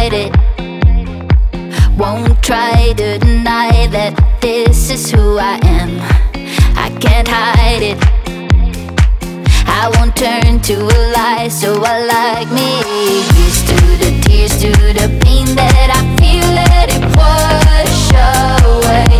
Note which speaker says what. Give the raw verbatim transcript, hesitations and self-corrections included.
Speaker 1: fight it. Won't try to deny that this is who I am. I can't hide it. I won't turn to a lie, so I like me. Here's to the tears, to the pain that I feel, let it wash away.